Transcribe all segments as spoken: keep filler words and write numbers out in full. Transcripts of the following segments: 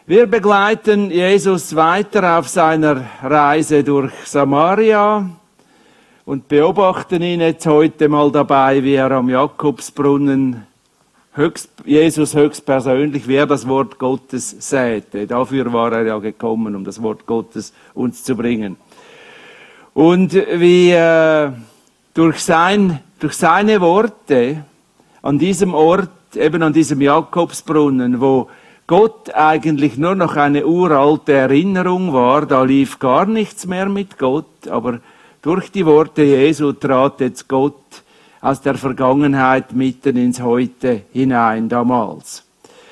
Wir begleiten Jesus weiter auf seiner Reise durch Samaria und beobachten ihn jetzt heute mal dabei, wie er am Jakobsbrunnen höchst, Jesus höchstpersönlich, wie er das Wort Gottes säte. Dafür war er ja gekommen, um das Wort Gottes uns zu bringen. Und wie äh, durch, sein, durch seine Worte an diesem Ort, eben an diesem Jakobsbrunnen, wo Gott eigentlich nur noch eine uralte Erinnerung war, da lief gar nichts mehr mit Gott, aber durch die Worte Jesu trat jetzt Gott aus der Vergangenheit mitten ins Heute hinein damals.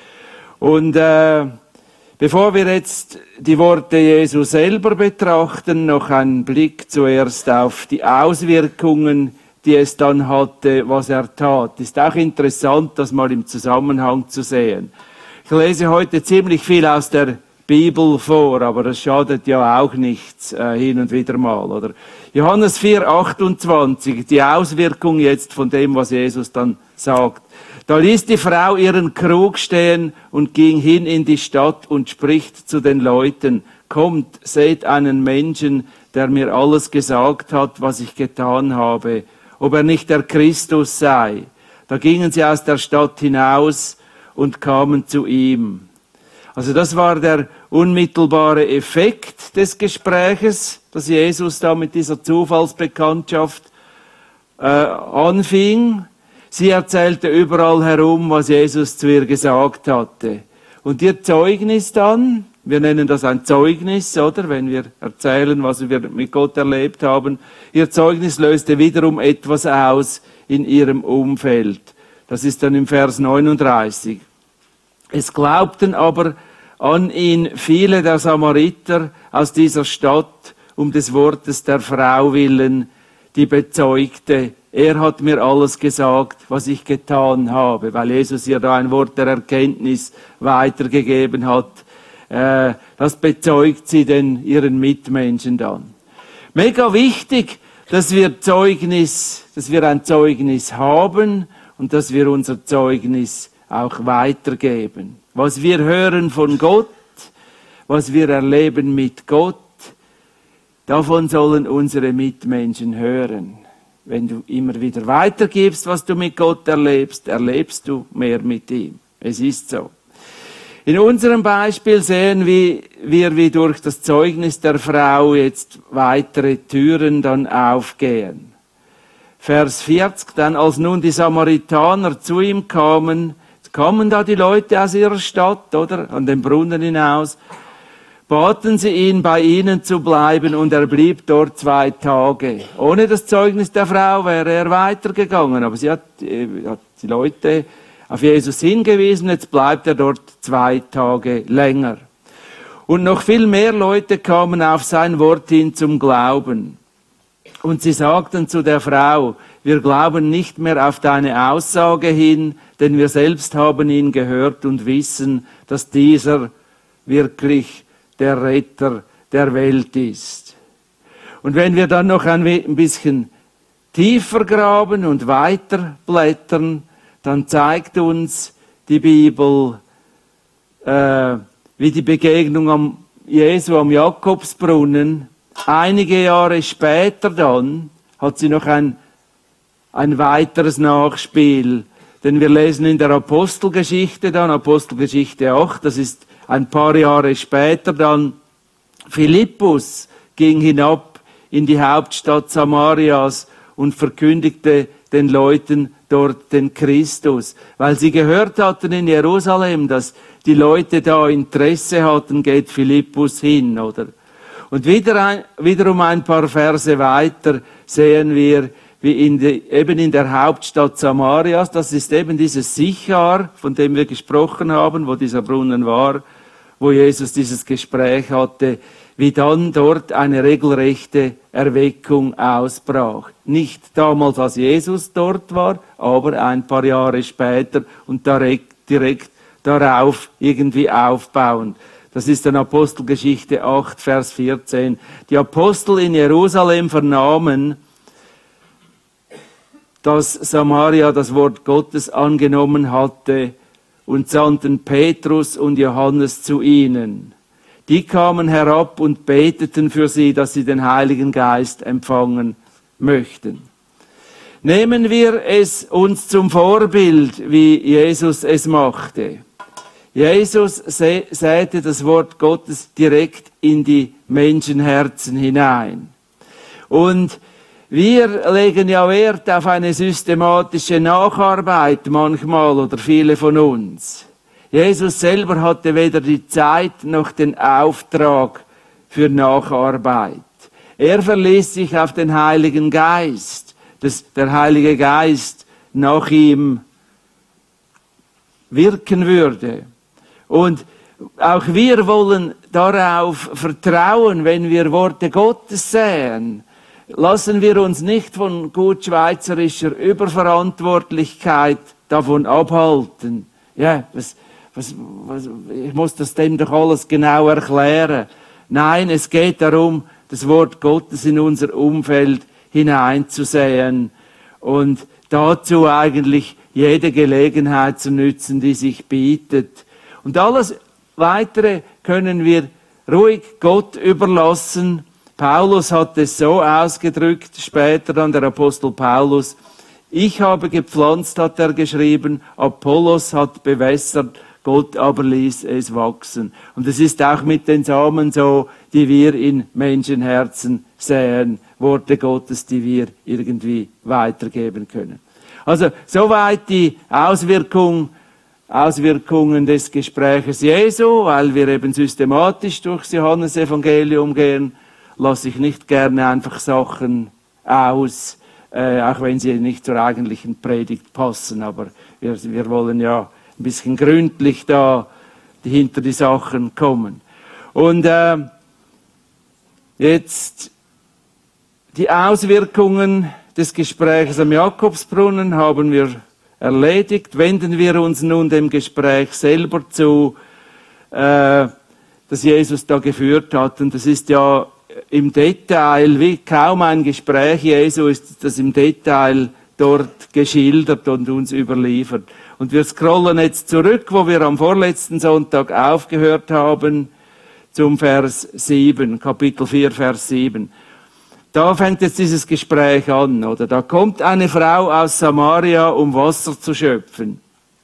Und äh, bevor wir jetzt die Worte Jesu selber betrachten, noch ein Blick zuerst auf die Auswirkungen, die es dann hatte, was er tat. Ist auch interessant, das mal im Zusammenhang zu sehen. Ich lese heute ziemlich viel aus der Bibel vor, aber das schadet ja auch nichts äh, hin und wieder mal, oder? Johannes vier, achtundzwanzig, die Auswirkung jetzt von dem, was Jesus dann sagt. Da ließ die Frau ihren Krug stehen und ging hin in die Stadt und spricht zu den Leuten: Kommt, seht einen Menschen, der mir alles gesagt hat, was ich getan habe, ob er nicht der Christus sei. Da gingen sie aus der Stadt hinaus und kamen zu ihm. Also das war der unmittelbare Effekt des Gespräches, das Jesus da mit dieser Zufallsbekanntschaft äh, anfing. Sie erzählte überall herum, was Jesus zu ihr gesagt hatte. Und ihr Zeugnis dann, wir nennen das ein Zeugnis, oder? Wenn wir erzählen, was wir mit Gott erlebt haben, ihr Zeugnis löste wiederum etwas aus in ihrem Umfeld. Das ist dann im Vers neununddreißig. Es glaubten aber an ihn viele der Samariter aus dieser Stadt, um des Wortes der Frau willen, die bezeugte, er hat mir alles gesagt, was ich getan habe, weil Jesus ihr da ein Wort der Erkenntnis weitergegeben hat. Äh, das bezeugt sie den ihren Mitmenschen dann. Mega wichtig, dass wir Zeugnis, dass wir ein Zeugnis haben und dass wir unser Zeugnis auch weitergeben. Was wir hören von Gott, was wir erleben mit Gott, davon sollen unsere Mitmenschen hören. Wenn du immer wieder weitergibst, was du mit Gott erlebst, erlebst du mehr mit ihm. Es ist so. In unserem Beispiel sehen wir, wie durch das Zeugnis der Frau jetzt weitere Türen dann aufgehen. Vers vierzig, dann als nun die Samaritaner zu ihm kamen, kamen da die Leute aus ihrer Stadt, oder, an den Brunnen hinaus, baten sie ihn, bei ihnen zu bleiben, und er blieb dort zwei Tage. Ohne das Zeugnis der Frau wäre er weitergegangen, aber sie hat, äh, hat die Leute auf Jesus hingewiesen, jetzt bleibt er dort zwei Tage länger. Und noch viel mehr Leute kamen auf sein Wort hin zum Glauben. Und sie sagten zu der Frau: Wir glauben nicht mehr auf deine Aussage hin, denn wir selbst haben ihn gehört und wissen, dass dieser wirklich der Retter der Welt ist. Und wenn wir dann noch ein bisschen tiefer graben und weiter blättern, dann zeigt uns die Bibel, äh, wie die Begegnung am Jesu am Jakobsbrunnen. Einige Jahre später dann hat sie noch ein, ein weiteres Nachspiel. Denn wir lesen in der Apostelgeschichte dann, Apostelgeschichte acht, das ist ein paar Jahre später dann, Philippus ging hinab in die Hauptstadt Samarias und verkündigte den Leuten dort den Christus, weil sie gehört hatten in Jerusalem, dass die Leute da Interesse hatten, geht Philippus hin, oder? Und wieder ein, wiederum ein paar Verse weiter sehen wir, wie in die, eben in der Hauptstadt Samarias, das ist eben dieses Sichar, von dem wir gesprochen haben, wo dieser Brunnen war, wo Jesus dieses Gespräch hatte, wie dann dort eine regelrechte Erweckung ausbrach. Nicht damals, als Jesus dort war, aber ein paar Jahre später und direkt, direkt darauf irgendwie aufbauend. Das ist dann Apostelgeschichte acht, Vers vierzehn. Die Apostel in Jerusalem vernahmen, dass Samaria das Wort Gottes angenommen hatte und sandten Petrus und Johannes zu ihnen. Die kamen herab und beteten für sie, dass sie den Heiligen Geist empfangen möchten. Nehmen wir es uns zum Vorbild, wie Jesus es machte. Jesus säte das Wort Gottes direkt in die Menschenherzen hinein. Und wir legen ja Wert auf eine systematische Nacharbeit manchmal oder viele von uns. Jesus selber hatte weder die Zeit noch den Auftrag für Nacharbeit. Er verließ sich auf den Heiligen Geist, dass der Heilige Geist nach ihm wirken würde. Und auch wir wollen darauf vertrauen, wenn wir Worte Gottes sehen. Lassen wir uns nicht von gut schweizerischer Überverantwortlichkeit davon abhalten. Ja, was, was, was, ich muss das dem doch alles genau erklären. Nein, es geht darum, das Wort Gottes in unser Umfeld hineinzusehen und dazu eigentlich jede Gelegenheit zu nützen, die sich bietet. Und alles Weitere können wir ruhig Gott überlassen. Paulus hat es so ausgedrückt, später dann der Apostel Paulus: Ich habe gepflanzt, hat er geschrieben, Apollos hat bewässert, Gott aber ließ es wachsen. Und es ist auch mit den Samen so, die wir in Menschenherzen säen, Worte Gottes, die wir irgendwie weitergeben können. Also soweit die Auswirkung, Auswirkungen des Gespräches Jesu, weil wir eben systematisch durchs Johannesevangelium gehen, lasse ich nicht gerne einfach Sachen aus, äh, auch wenn sie nicht zur eigentlichen Predigt passen. Aber wir, wir wollen ja ein bisschen gründlich da hinter die Sachen kommen. Und äh, jetzt die Auswirkungen des Gesprächs am Jakobsbrunnen haben wir erledigt. Wenden wir uns nun dem Gespräch selber zu, äh, das Jesus da geführt hat. Und das ist ja im Detail, wie kaum ein Gespräch Jesu, ist das im Detail dort geschildert und uns überliefert. Und wir scrollen jetzt zurück, wo wir am vorletzten Sonntag aufgehört haben, zum Vers sieben, Kapitel vier, Vers sieben. Da fängt jetzt dieses Gespräch an, oder? Da kommt eine Frau aus Samaria, um Wasser zu schöpfen.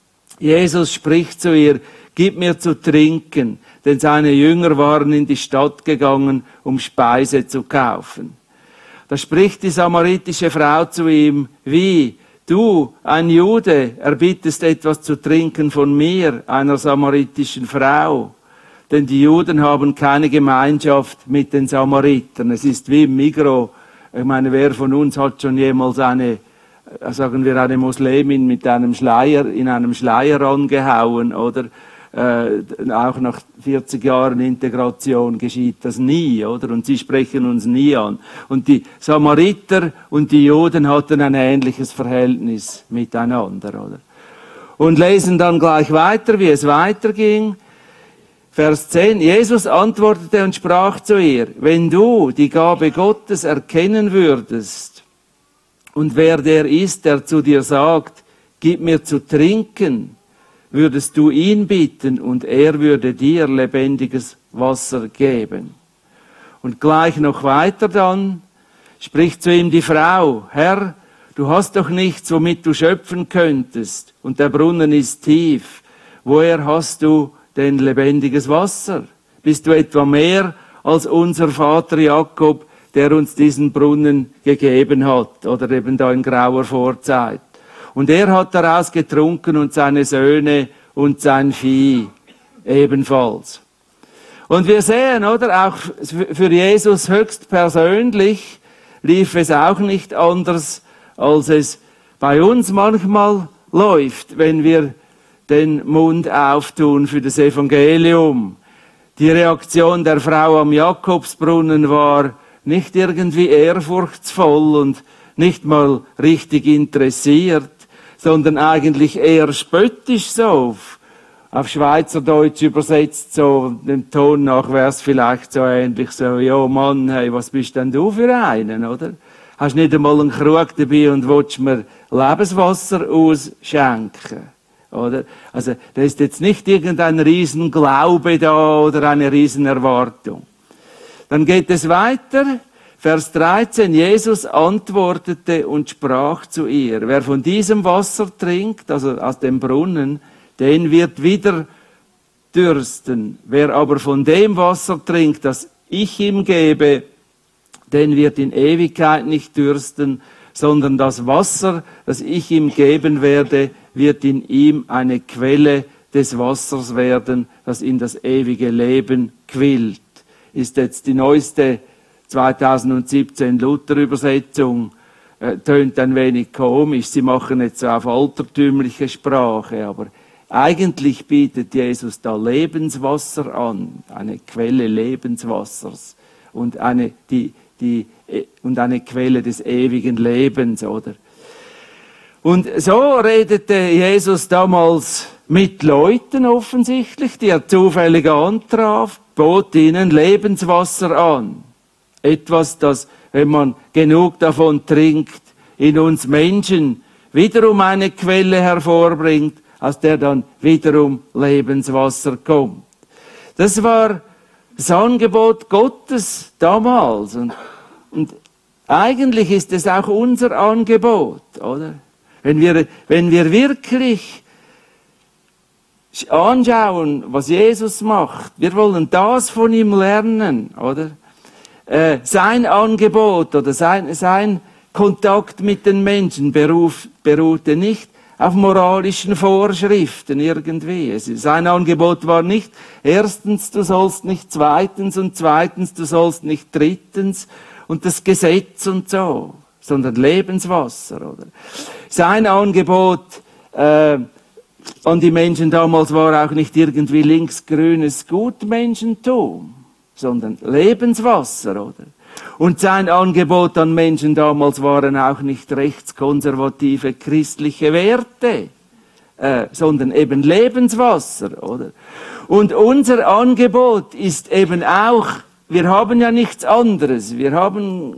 Jesus spricht zu ihr: Gib mir zu trinken, denn seine Jünger waren in die Stadt gegangen, um Speise zu kaufen. Da spricht die samaritische Frau zu ihm: Wie? Du, ein Jude, erbittest etwas zu trinken von mir, einer samaritischen Frau? Denn die Juden haben keine Gemeinschaft mit den Samaritern. Es ist wie im Migros. Ich meine, wer von uns hat schon jemals eine, sagen wir, eine Muslimin mit einem Schleier, in einem Schleier angehauen, oder? Äh, auch nach vierzig Jahren Integration geschieht das nie, oder? Und sie sprechen uns nie an. Und die Samariter und die Juden hatten ein ähnliches Verhältnis miteinander, oder? Und lesen dann gleich weiter, wie es weiterging. Vers zehn. Jesus antwortete und sprach zu ihr: Wenn du die Gabe Gottes erkennen würdest und wer der ist, der zu dir sagt, gib mir zu trinken, würdest du ihn bitten und er würde dir lebendiges Wasser geben. Und gleich noch weiter dann spricht zu ihm die Frau: Herr, du hast doch nichts, womit du schöpfen könntest, und der Brunnen ist tief. Woher hast du denn lebendiges Wasser? Bist du etwa mehr als unser Vater Jakob, der uns diesen Brunnen gegeben hat, oder eben da in grauer Vorzeit? Und er hat daraus getrunken und seine Söhne und sein Vieh ebenfalls. Und wir sehen, oder, auch für Jesus höchst persönlich lief es auch nicht anders, als es bei uns manchmal läuft, wenn wir den Mund auftun für das Evangelium. Die Reaktion der Frau am Jakobsbrunnen war nicht irgendwie ehrfurchtsvoll und nicht mal richtig interessiert, sondern eigentlich eher spöttisch so. Auf Schweizerdeutsch übersetzt, so dem Ton nach wäre es vielleicht so ähnlich, so: Ja Mann, hey, was bist denn du für einen, oder? Hast nicht einmal einen Krug dabei und willst mir Lebenswasser ausschenken? Oder? Also da ist jetzt nicht irgendein Riesenglaube da oder eine Riesenerwartung. Dann geht es weiter, Vers dreizehn, Jesus antwortete und sprach zu ihr, wer von diesem Wasser trinkt, also aus dem Brunnen, den wird wieder dürsten. Wer aber von dem Wasser trinkt, das ich ihm gebe, den wird in Ewigkeit nicht dürsten, sondern das Wasser, das ich ihm geben werde, wird in ihm eine Quelle des Wassers werden, das in das ewige Leben quillt. Ist jetzt die neueste zweitausendsiebzehn Luther-Übersetzung, äh, tönt ein wenig komisch, sie machen jetzt so auf altertümliche Sprache, aber eigentlich bietet Jesus da Lebenswasser an, eine Quelle Lebenswassers und eine, die, die, und eine Quelle des ewigen Lebens, oder? Und so redete Jesus damals mit Leuten offensichtlich, die er zufällig antraf, bot ihnen Lebenswasser an. Etwas, das, wenn man genug davon trinkt, in uns Menschen wiederum eine Quelle hervorbringt, aus der dann wiederum Lebenswasser kommt. Das war das Angebot Gottes damals. Und, und eigentlich ist es auch unser Angebot, oder? Wenn wir, wenn wir wirklich anschauen, was Jesus macht, wir wollen das von ihm lernen, oder? Äh, sein Angebot oder sein, sein Kontakt mit den Menschen beruf, beruhte nicht auf moralischen Vorschriften irgendwie. Es, sein Angebot war nicht, erstens, du sollst nicht, zweitens und zweitens, du sollst nicht, drittens und das Gesetz und so, sondern Lebenswasser, oder? Sein Angebot äh, an die Menschen damals war auch nicht irgendwie linksgrünes Gutmenschentum, sondern Lebenswasser, oder? Und sein Angebot an Menschen damals waren auch nicht rechtskonservative christliche Werte, äh, sondern eben Lebenswasser, oder? Und unser Angebot ist eben auch, wir haben ja nichts anderes, wir haben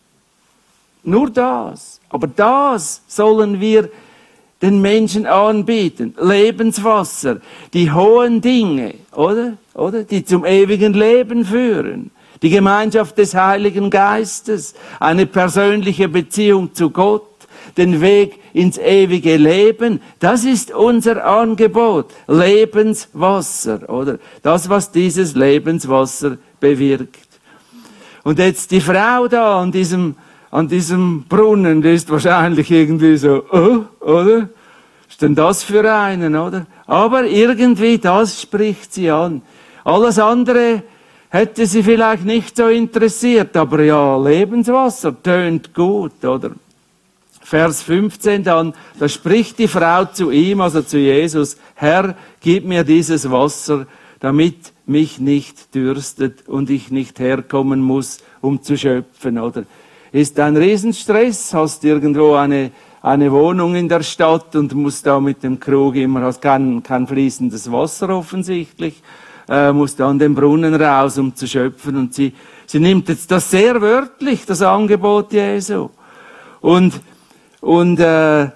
nur das, aber das sollen wir den Menschen anbieten. Lebenswasser, die hohen Dinge, oder? Oder? Die zum ewigen Leben führen. Die Gemeinschaft des Heiligen Geistes, eine persönliche Beziehung zu Gott, den Weg ins ewige Leben, das ist unser Angebot. Lebenswasser, oder? Das, was dieses Lebenswasser bewirkt. Und jetzt die Frau da an diesem An diesem Brunnen, die ist wahrscheinlich irgendwie so, oh, oder? Was ist denn das für einen, oder? Aber irgendwie, das spricht sie an. Alles andere hätte sie vielleicht nicht so interessiert, aber ja, Lebenswasser tönt gut, oder? Vers fünfzehn dann, da spricht die Frau zu ihm, also zu Jesus, Herr, gib mir dieses Wasser, damit mich nicht dürstet und ich nicht herkommen muss, um zu schöpfen, oder? Ist ein Riesenstress, hast irgendwo eine, eine Wohnung in der Stadt und musst da mit dem Krug immer, hast kein, kein fließendes Wasser offensichtlich, äh, musst da an den Brunnen raus, um zu schöpfen. Und sie, sie nimmt jetzt das sehr wörtlich, das Angebot Jesu. Und, und äh,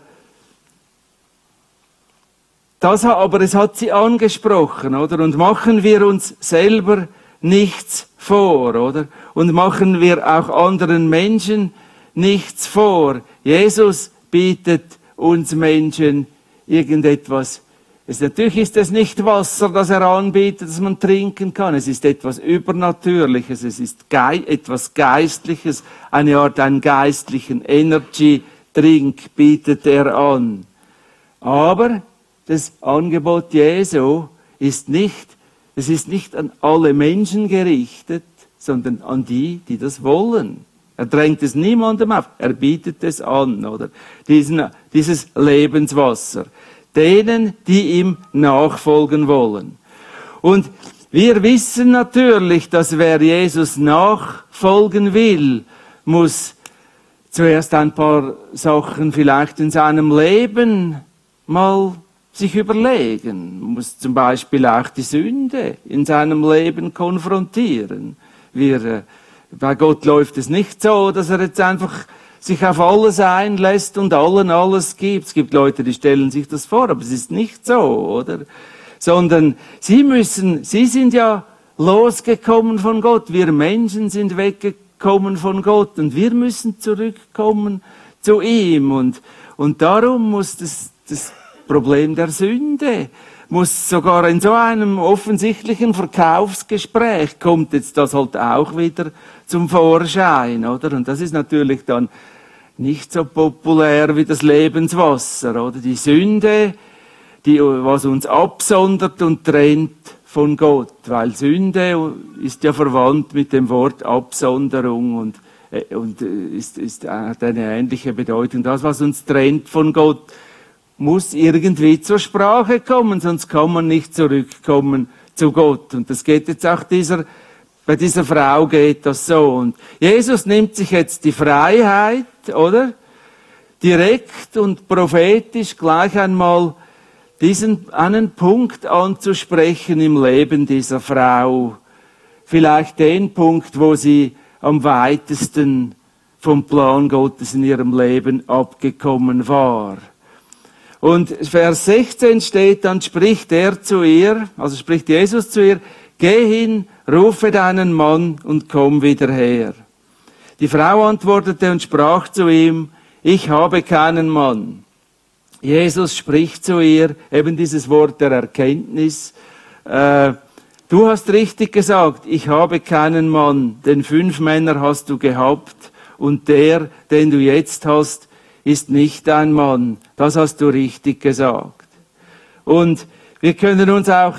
das, aber es hat sie angesprochen, oder? Und machen wir uns selber nichts vor, oder? Und machen wir auch anderen Menschen nichts vor. Jesus bietet uns Menschen irgendetwas. Es, natürlich ist es nicht Wasser, das er anbietet, das man trinken kann. Es ist etwas Übernatürliches, es ist gei- etwas Geistliches, eine Art einen geistlichen Energy-Drink bietet er an. Aber das Angebot Jesu ist nicht Es ist nicht an alle Menschen gerichtet, sondern an die, die das wollen. Er drängt es niemandem auf, er bietet es an, oder? Diesen, dieses Lebenswasser. Denen, die ihm nachfolgen wollen. Und wir wissen natürlich, dass wer Jesus nachfolgen will, muss zuerst ein paar Sachen vielleicht in seinem Leben mal sich überlegen, muss zum Beispiel auch die Sünde in seinem Leben konfrontieren. Wir, äh, bei Gott läuft es nicht so, dass er jetzt einfach sich auf alles einlässt und allen alles gibt. Es gibt Leute, die stellen sich das vor, aber es ist nicht so, oder? Sondern sie müssen, sie sind ja losgekommen von Gott. Wir Menschen sind weggekommen von Gott und wir müssen zurückkommen zu ihm. Und, und darum muss das, das Problem der Sünde, muss sogar in so einem offensichtlichen Verkaufsgespräch, kommt jetzt das halt auch wieder zum Vorschein, oder? Und das ist natürlich dann nicht so populär wie das Lebenswasser, oder? Die Sünde, die, was uns absondert und trennt von Gott, weil Sünde ist ja verwandt mit dem Wort Absonderung und, und ist, ist, hat eine ähnliche Bedeutung. Das, was uns trennt von Gott, muss irgendwie zur Sprache kommen, sonst kann man nicht zurückkommen zu Gott. Und das geht jetzt auch dieser, bei dieser Frau geht das so. Und Jesus nimmt sich jetzt die Freiheit, oder? Direkt und prophetisch gleich einmal diesen einen Punkt anzusprechen im Leben dieser Frau. Vielleicht den Punkt, wo sie am weitesten vom Plan Gottes in ihrem Leben abgekommen war. Und Vers sechzehn steht, dann spricht er zu ihr, also spricht Jesus zu ihr, geh hin, rufe deinen Mann und komm wieder her. Die Frau antwortete und sprach zu ihm, ich habe keinen Mann. Jesus spricht zu ihr, eben dieses Wort der Erkenntnis, äh, du hast richtig gesagt, ich habe keinen Mann, denn fünf Männer hast du gehabt und der, den du jetzt hast, ist nicht dein Mann. Das hast du richtig gesagt. Und wir können uns auch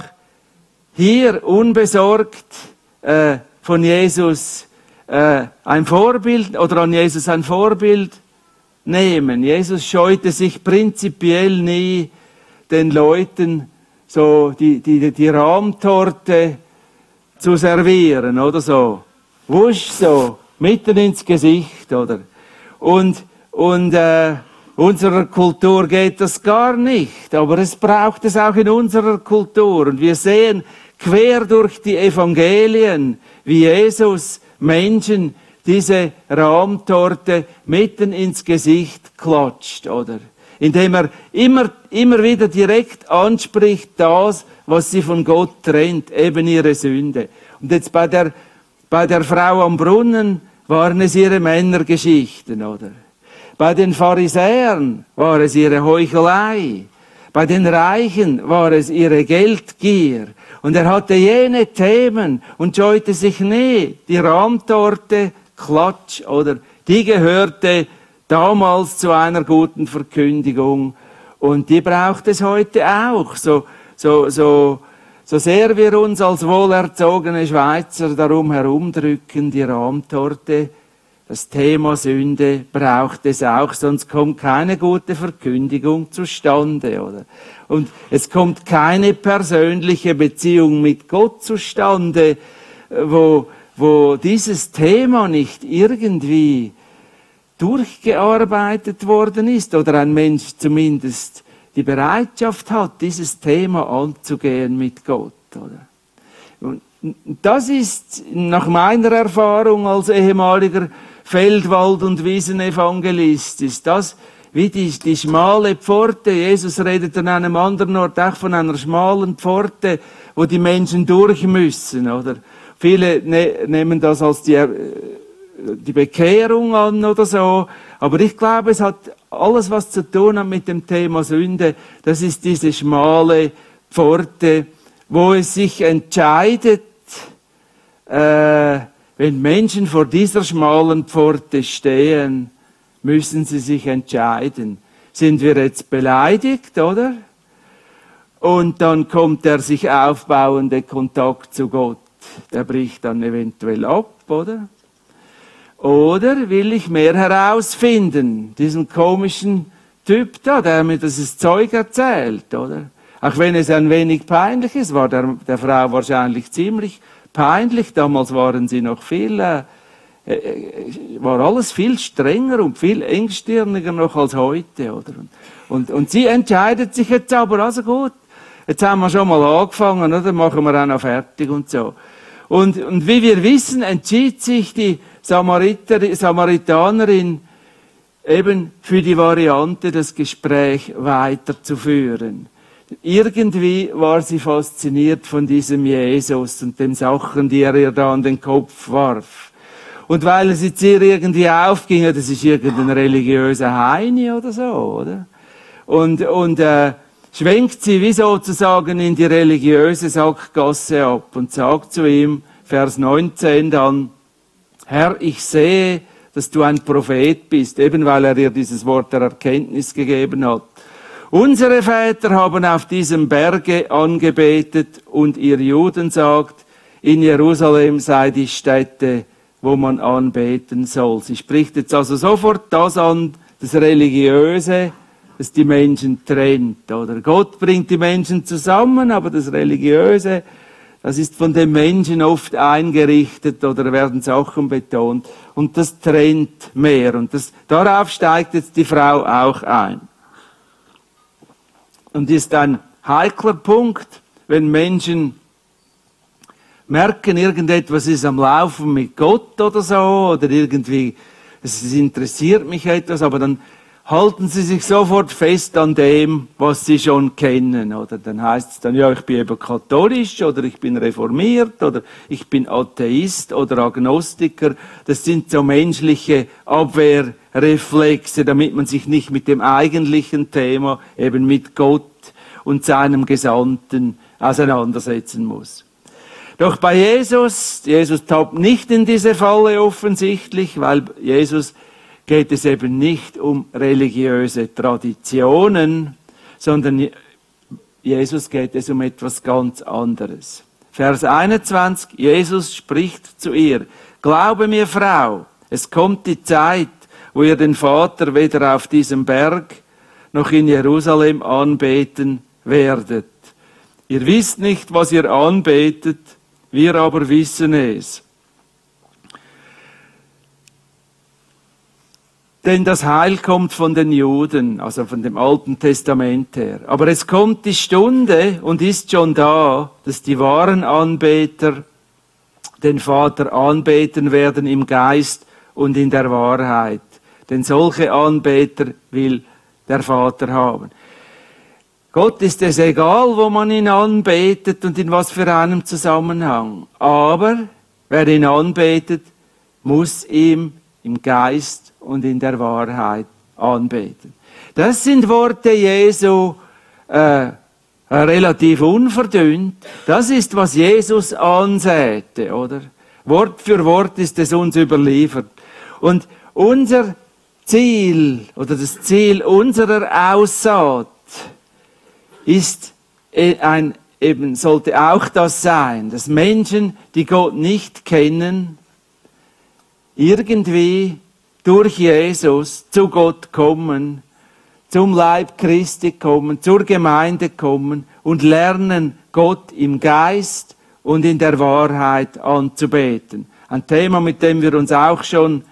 hier unbesorgt äh, von Jesus äh, ein Vorbild oder an Jesus ein Vorbild nehmen. Jesus scheute sich prinzipiell nie, den Leuten so die, die, die Rahmtorte zu servieren oder so. Wusch so, mitten ins Gesicht, oder? Und Und äh, unserer Kultur geht das gar nicht, aber es braucht es auch in unserer Kultur. Und wir sehen quer durch die Evangelien, wie Jesus Menschen diese Rahmtorte mitten ins Gesicht klatscht, oder? Indem er immer, immer wieder direkt anspricht, das, was sie von Gott trennt, eben ihre Sünde. Und jetzt bei der, bei der Frau am Brunnen waren es ihre Männergeschichten, oder? Bei den Pharisäern war es ihre Heuchelei. Bei den Reichen war es ihre Geldgier. Und er hatte jene Themen und scheute sich nie. Die Rahmtorte, Klatsch, oder? Die gehörte damals zu einer guten Verkündigung. Und die braucht es heute auch. So, so, so, so sehr wir uns als wohlerzogene Schweizer darum herumdrücken, die Rahmtorte, das Thema Sünde braucht es auch, sonst kommt keine gute Verkündigung zustande, oder? Und es kommt keine persönliche Beziehung mit Gott zustande, wo, wo dieses Thema nicht irgendwie durchgearbeitet worden ist oder ein Mensch zumindest die Bereitschaft hat, dieses Thema anzugehen mit Gott, oder? Und das ist nach meiner Erfahrung als ehemaliger Feldwald- und Wiesenevangelist, ist das wie die, die schmale Pforte. Jesus redet an einem anderen Ort auch von einer schmalen Pforte, wo die Menschen durch müssen, oder? Viele ne, nehmen das als die, die Bekehrung an oder so, aber ich glaube, es hat alles, was zu tun hat mit dem Thema Sünde, das ist diese schmale Pforte, wo es sich entscheidet, äh, wenn Menschen vor dieser schmalen Pforte stehen, müssen sie sich entscheiden. Sind wir jetzt beleidigt, oder? Und dann kommt der sich aufbauende Kontakt zu Gott. Der bricht dann eventuell ab, oder? Oder will ich mehr herausfinden? Diesen komischen Typ da, der mir dieses Zeug erzählt, oder? Auch wenn es ein wenig peinlich ist, war der, der Frau wahrscheinlich ziemlich peinlich. Damals waren sie noch viel, äh, war alles viel strenger und viel engstirniger noch als heute, oder? Und, und sie entscheidet sich jetzt aber, also gut, jetzt haben wir schon mal angefangen, oder? Machen wir auch noch fertig und so. Und, und wie wir wissen, entschied sich die Samariter, Samaritanerin eben für die Variante, das Gespräch weiterzuführen. Irgendwie war sie fasziniert von diesem Jesus und den Sachen, die er ihr da an den Kopf warf. Und weil es jetzt ihr irgendwie aufging, das ist irgendein religiöser Heini oder so, oder? Und, und äh, schwenkt sie wie sozusagen in die religiöse Sackgasse ab und sagt zu ihm, Vers neunzehn dann, Herr, ich sehe, dass du ein Prophet bist, eben weil er ihr dieses Wort der Erkenntnis gegeben hat. Unsere Väter haben auf diesem Berge angebetet und ihr Juden sagt, in Jerusalem sei die Stätte, wo man anbeten soll. Sie spricht jetzt also sofort das an, das Religiöse, das die Menschen trennt. Oder Gott bringt die Menschen zusammen, aber das Religiöse, das ist von den Menschen oft eingerichtet oder werden Sachen betont und das trennt mehr. Und das, darauf steigt jetzt die Frau auch ein. Und ist ein heikler Punkt, wenn Menschen merken, irgendetwas ist am Laufen mit Gott oder so, oder irgendwie, es interessiert mich etwas, aber dann halten sie sich sofort fest an dem, was sie schon kennen. Oder dann heißt es dann, ja, ich bin eben katholisch, oder ich bin reformiert, oder ich bin Atheist oder Agnostiker. Das sind so menschliche Abwehrreflexe, damit man sich nicht mit dem eigentlichen Thema, eben mit Gott und seinem Gesandten auseinandersetzen muss. Doch bei Jesus, Jesus tappt nicht in diese Falle offensichtlich, weil Jesus geht es eben nicht um religiöse Traditionen, sondern Jesus geht es um etwas ganz anderes. Vers einundzwanzig, Jesus spricht zu ihr, Glaube mir, Frau, es kommt die Zeit, wo ihr den Vater weder auf diesem Berg noch in Jerusalem anbeten werdet. Ihr wisst nicht, was ihr anbetet, wir aber wissen es. Denn das Heil kommt von den Juden, also von dem Alten Testament her. Aber es kommt die Stunde und ist schon da, dass die wahren Anbeter den Vater anbeten werden im Geist und in der Wahrheit. Denn solche Anbeter will der Vater haben. Gott ist es egal, wo man ihn anbetet und in was für einem Zusammenhang. Aber wer ihn anbetet, muss ihm im Geist und in der Wahrheit anbeten. Das sind Worte Jesu äh, relativ unverdünnt. Das ist, was Jesus ansäte, oder? Wort für Wort ist es uns überliefert. Und unser Ziel oder das Ziel unserer Aussaat ist ein, eben sollte auch das sein, dass Menschen, die Gott nicht kennen, irgendwie durch Jesus zu Gott kommen, zum Leib Christi kommen, zur Gemeinde kommen und lernen, Gott im Geist und in der Wahrheit anzubeten. Ein Thema, mit dem wir uns auch schon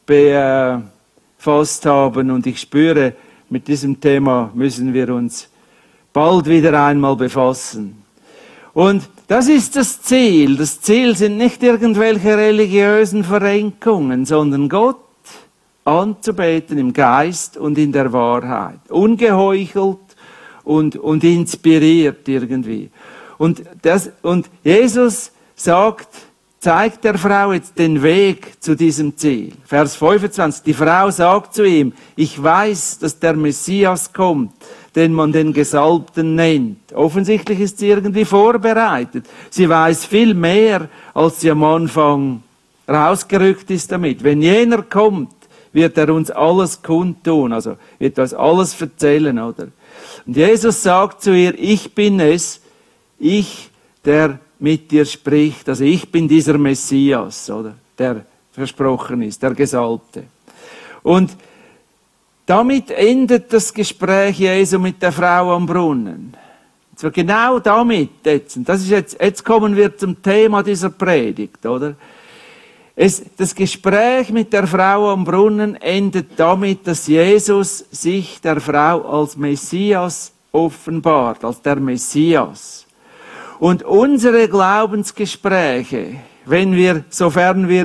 befasst haben, und ich spüre, mit diesem Thema müssen wir uns bald wieder einmal befassen. Und das ist das Ziel. Das Ziel sind nicht irgendwelche religiösen Verrenkungen, sondern Gott anzubeten im Geist und in der Wahrheit. Ungeheuchelt und, und inspiriert irgendwie. Und, das, und Jesus sagt, zeigt der Frau jetzt den Weg zu diesem Ziel. Vers fünfundzwanzig. Die Frau sagt zu ihm, ich weiß, dass der Messias kommt, den man den Gesalbten nennt. Offensichtlich ist sie irgendwie vorbereitet. Sie weiß viel mehr, als sie am Anfang rausgerückt ist damit. Wenn jener kommt, wird er uns alles kundtun, also wird uns alles erzählen, oder? Und Jesus sagt zu ihr, ich bin es, ich, der mit dir spricht, also ich bin dieser Messias, oder? Der versprochen ist, der Gesalbte. Und damit endet das Gespräch Jesu mit der Frau am Brunnen. Und zwar genau damit jetzt. Das ist jetzt, jetzt kommen wir zum Thema dieser Predigt, oder? Es, das Gespräch mit der Frau am Brunnen endet damit, dass Jesus sich der Frau als Messias offenbart, als der Messias. Und unsere Glaubensgespräche, wenn wir, sofern wir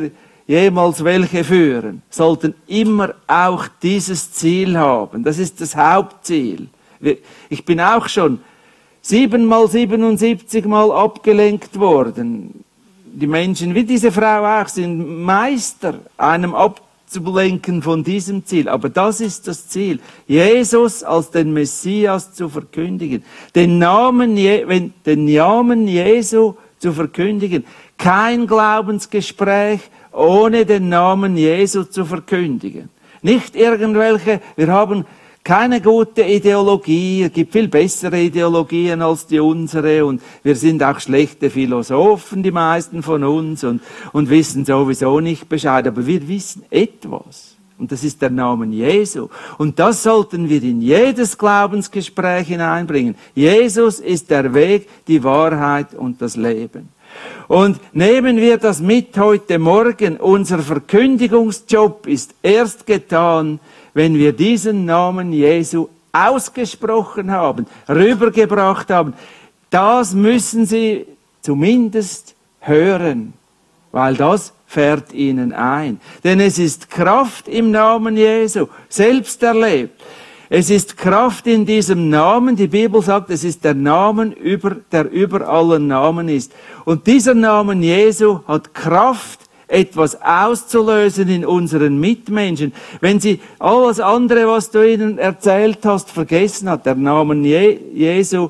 jemals welche führen, sollten immer auch dieses Ziel haben. Das ist das Hauptziel. Ich bin auch schon siebenmal, siebenundsiebzig Mal abgelenkt worden. Die Menschen, wie diese Frau auch, sind Meister, einem abzulenken von diesem Ziel. Aber das ist das Ziel, Jesus als den Messias zu verkündigen. Den Namen, den Namen Jesu zu verkündigen. Kein Glaubensgespräch ohne den Namen Jesu zu verkündigen. Nicht irgendwelche, wir haben keine gute Ideologie, es gibt viel bessere Ideologien als die unsere und wir sind auch schlechte Philosophen, die meisten von uns, und, und wissen sowieso nicht Bescheid, aber wir wissen etwas. Und das ist der Name Jesu. Und das sollten wir in jedes Glaubensgespräch hineinbringen. Jesus ist der Weg, die Wahrheit und das Leben. Und nehmen wir das mit heute Morgen. Unser Verkündigungsjob ist erst getan, wenn wir diesen Namen Jesu ausgesprochen haben, rübergebracht haben. Das müssen Sie zumindest hören, weil das fährt Ihnen ein. Denn es ist Kraft im Namen Jesu, selbst erlebt. Es ist Kraft in diesem Namen. Die Bibel sagt, es ist der Name, über, der über allen Namen ist. Und dieser Namen Jesu hat Kraft, etwas auszulösen in unseren Mitmenschen. Wenn sie alles andere, was du ihnen erzählt hast, vergessen hat, der Name Je- Jesu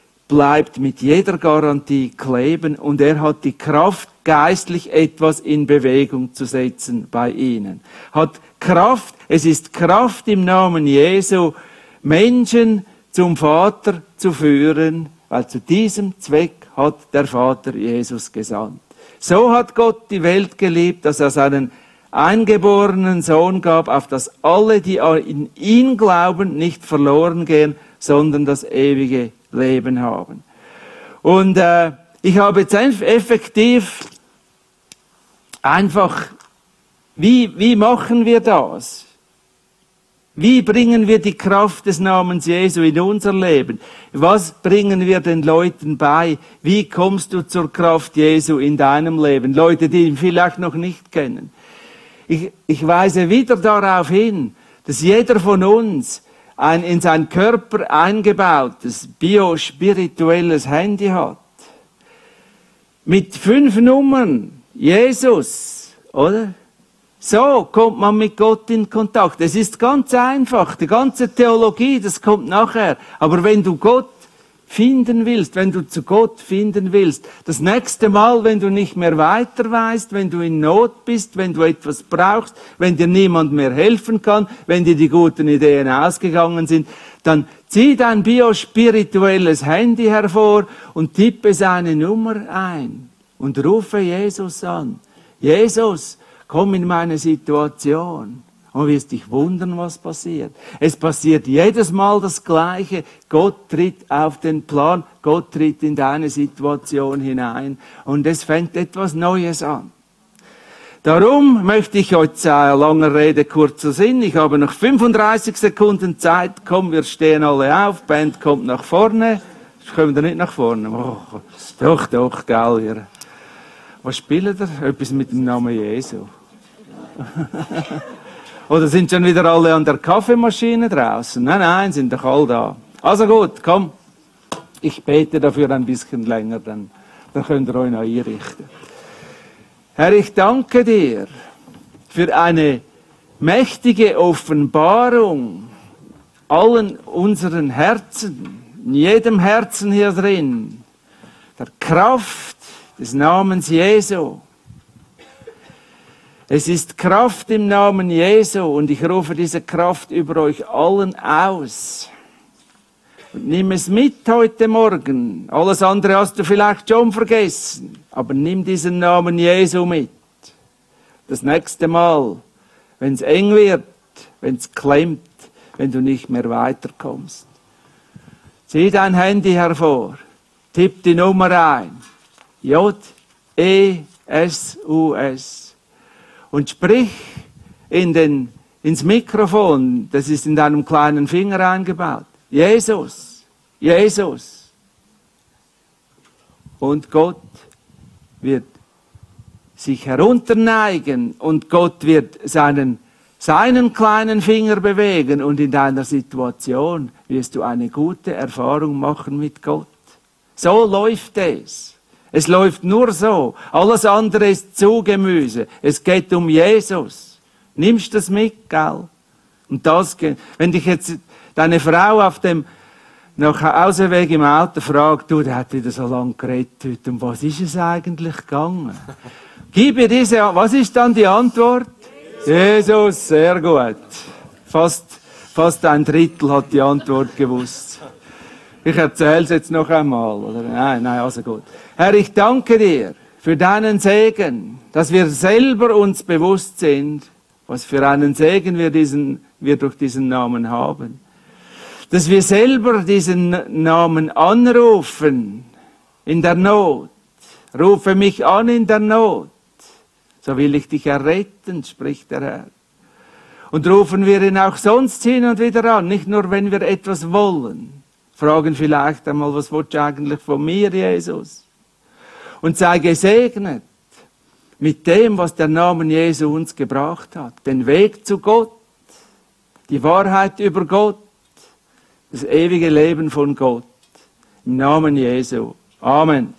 bleibt mit jeder Garantie kleben und er hat die Kraft, geistlich etwas in Bewegung zu setzen bei ihnen. Hat Kraft, es ist Kraft im Namen Jesu, Menschen zum Vater zu führen, weil zu diesem Zweck hat der Vater Jesus gesandt. So hat Gott die Welt geliebt, dass er seinen eingeborenen Sohn gab, auf dass alle, die in ihn glauben, nicht verloren gehen, sondern das ewige Leben haben. Und äh, ich habe jetzt effektiv einfach, wie, wie machen wir das? Wie bringen wir die Kraft des Namens Jesu in unser Leben? Was bringen wir den Leuten bei? Wie kommst du zur Kraft Jesu in deinem Leben? Leute, die ihn vielleicht noch nicht kennen. Ich, ich weise wieder darauf hin, dass jeder von uns ein in seinen Körper eingebautes, biospirituelles Handy hat. Mit fünf Nummern. Jesus, oder? So kommt man mit Gott in Kontakt. Es ist ganz einfach. Die ganze Theologie, das kommt nachher. Aber wenn du Gott finden willst, wenn du zu Gott finden willst, das nächste Mal, wenn du nicht mehr weiter weißt, wenn du in Not bist, wenn du etwas brauchst, wenn dir niemand mehr helfen kann, wenn dir die guten Ideen ausgegangen sind, dann zieh dein biospirituelles Handy hervor und tippe seine Nummer ein und rufe Jesus an. Jesus, komm in meine Situation und wirst dich wundern, was passiert. Es passiert jedes Mal das Gleiche. Gott tritt auf den Plan, Gott tritt in deine Situation hinein und es fängt etwas Neues an. Darum möchte ich heute eine lange Rede, kurzer Sinn. Ich habe noch fünfunddreißig Sekunden Zeit. Komm, wir stehen alle auf. Die Band kommt nach vorne. Kommen wir nicht nach vorne? Oh, doch, doch, gell. Wir. Was spielt ihr? Etwas mit dem Namen Jesu. Oder sind schon wieder alle an der Kaffeemaschine draußen? Nein, nein, sind doch alle da. Also gut, komm. Ich bete dafür ein bisschen länger, dann, dann könnt ihr euch noch einrichten. Herr, ich danke dir für eine mächtige Offenbarung allen unseren Herzen, in jedem Herzen hier drin, der Kraft des Namens Jesu. Es ist Kraft im Namen Jesu und ich rufe diese Kraft über euch allen aus. Und nimm es mit heute Morgen. Alles andere hast du vielleicht schon vergessen, aber nimm diesen Namen Jesu mit. Das nächste Mal, wenn es eng wird, wenn es klemmt, wenn du nicht mehr weiterkommst. Zieh dein Handy hervor, tipp die Nummer ein. J E S U S. Und sprich in den, ins Mikrofon, das ist in deinem kleinen Finger eingebaut. Jesus, Jesus. Und Gott wird sich herunterneigen und Gott wird seinen, seinen kleinen Finger bewegen und in deiner Situation wirst du eine gute Erfahrung machen mit Gott. So läuft es. Es läuft nur so. Alles andere ist Zugemüse. Es geht um Jesus. Nimmst du das mit, gell? Und das, wenn dich jetzt deine Frau auf dem nach Hauseweg im Auto fragt, du, der hat wieder so lange geredet heute, um was ist es eigentlich gegangen? Gib ihr diese, was ist dann die Antwort? Jesus, sehr gut. Fast, fast ein Drittel hat die Antwort gewusst. Ich erzähle es jetzt noch einmal, oder? Nein, nein, also gut. Herr, ich danke dir für deinen Segen, dass wir selber uns bewusst sind, was für einen Segen wir, diesen, wir durch diesen Namen haben. Dass wir selber diesen Namen anrufen in der Not. Rufe mich an in der Not, so will ich dich erretten, spricht der Herr. Und rufen wir ihn auch sonst hin und wieder an, nicht nur wenn wir etwas wollen. Fragen vielleicht einmal, was willst du eigentlich von mir, Jesus? Und sei gesegnet mit dem, was der Name Jesu uns gebracht hat. Den Weg zu Gott, die Wahrheit über Gott, das ewige Leben von Gott. Im Namen Jesu. Amen.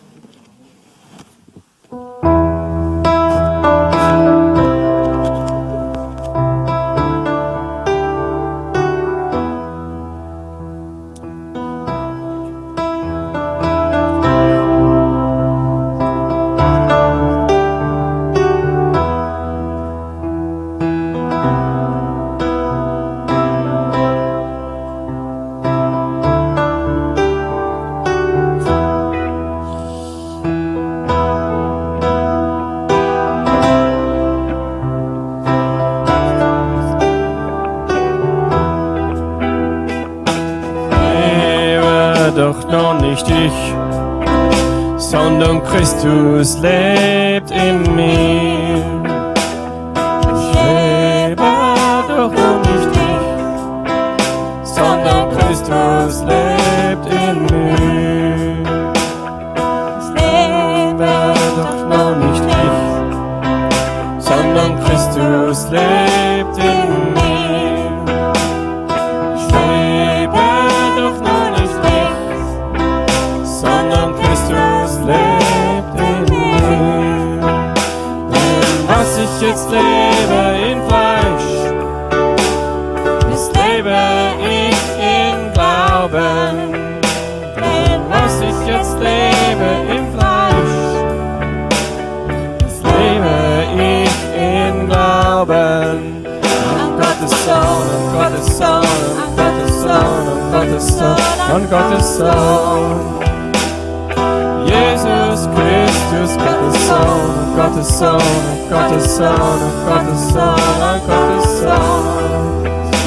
Doch noch nicht ich, sondern Christus lebt in mir. Ich lebe doch noch nicht ich, sondern Christus lebt in mir. Ich lebe doch noch nicht ich, sondern Christus lebt in mir. Jetzt lebe in Fleisch, jetzt lebe ich in Glauben. Denn was ich jetzt lebe in Fleisch, jetzt lebe ich in Glauben. An Gottes Sohn, an Gottes Sohn, an Gottes Sohn, an Gottes Sohn, an Gottes Sohn. Jesus Christus, Gottes Sohn, Gottes Sohn, Gottes Sohn, Gottes Sohn, Gottes Sohn.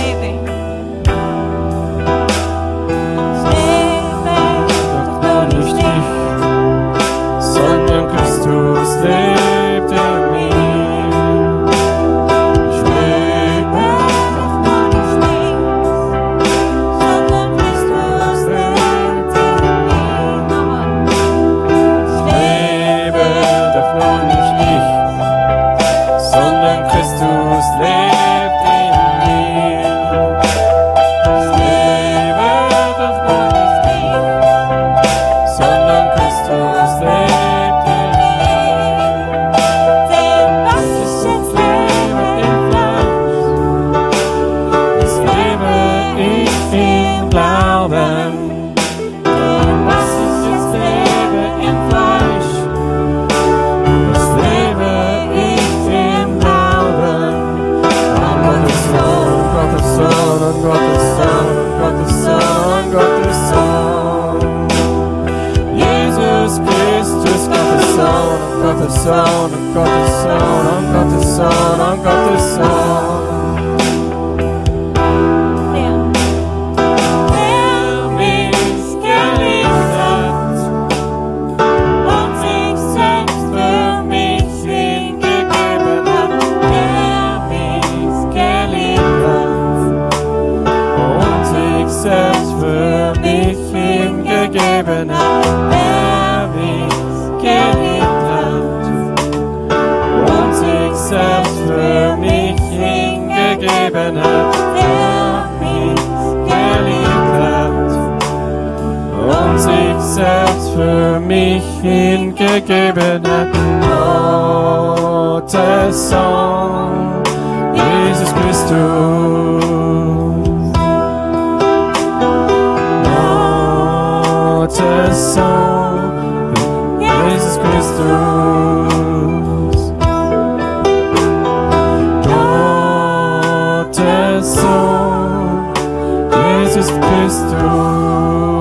Doch noch nicht ich, sondern Christus lebt in mir. Ich lebe doch noch nicht ich, sondern Christus lebt in mir. Ich lebe doch noch nicht ich, sondern Christus lebt in mir. Ich lebe doch noch nicht ich, sondern Christus lebt in mir. Denn was ich jetzt lebe im Fleisch, das lebe ich im Glauben. Denn was ich jetzt lebe im Fleisch, das lebe ich im Glauben. An Gottes Sohn, Gottes Sohn, Gottes Sohn, Gottes Sohn, Gottes Sohn. Jesus Christus, Gottes Sohn, Gottes Sohn, Gottes Sohn, Gottes Sohn, Gottes Sohn. Der mich geliebt hat und sich selbst für mich hingegeben hat, der mich geliebt hat und sich selbst für mich hingegeben hat, der mich geliebt hat gegeben hat, der mich geliebt hat und sich selbst für mich hingegeben hat. Gottes Sohn, Jesus Christus. Gottes Sohn, Jesus Christus. Gottes Sohn, Jesus Christus.